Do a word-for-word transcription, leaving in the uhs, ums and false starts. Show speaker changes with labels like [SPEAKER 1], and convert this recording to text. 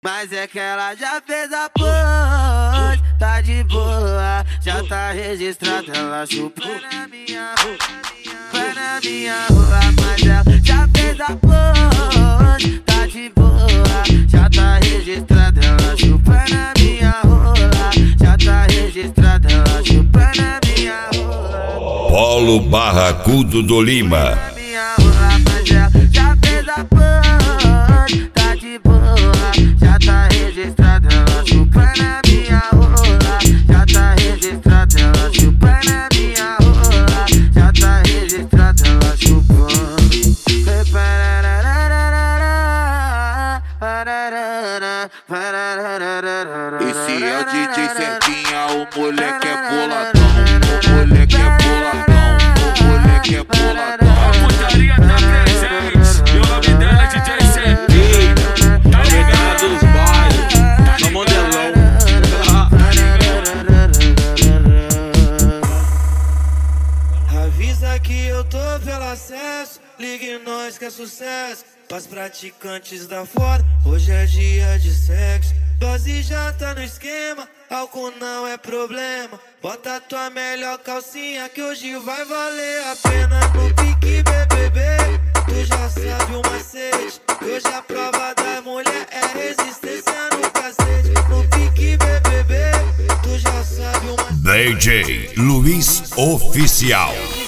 [SPEAKER 1] Mas é que ela já fez a ponte, tá de boa, já tá registrada, ela chupou na minha rua, vai na minha rua. Mas ela já fez a ponte, tá de boa, já tá registrada, ela chupa na minha rola, já tá registrada, ela chupa na minha rola.
[SPEAKER 2] Polo Barracudo do Lima.
[SPEAKER 1] Na minha rola, mas ela já fez a ponte, tá de boa, já tá registrada, ela chupa na minha rola, já tá registrada, ela chupa na minha rola, já tá registrada, ela chupando.
[SPEAKER 3] Esse é o D J Serginha, o moleque é boladão, o moleque é boladão, o moleque é boladão.
[SPEAKER 4] A putaria tá presente, e o nome dela é D J Serginha. Tá ligado dos bailes, no modelão.
[SPEAKER 5] Avisa que eu tô pelo acesso, ligue nós que é sucesso. Pras praticantes da fora, hoje é dia de sexo. Dose já tá no esquema, álcool não é problema. Bota tua melhor calcinha que hoje vai valer a pena. No pique B B B, tu já sabe o macete. Hoje a prova da mulher é resistência no cacete. No pique B B B, tu já sabe o macete.
[SPEAKER 2] D J Luiz Oficial.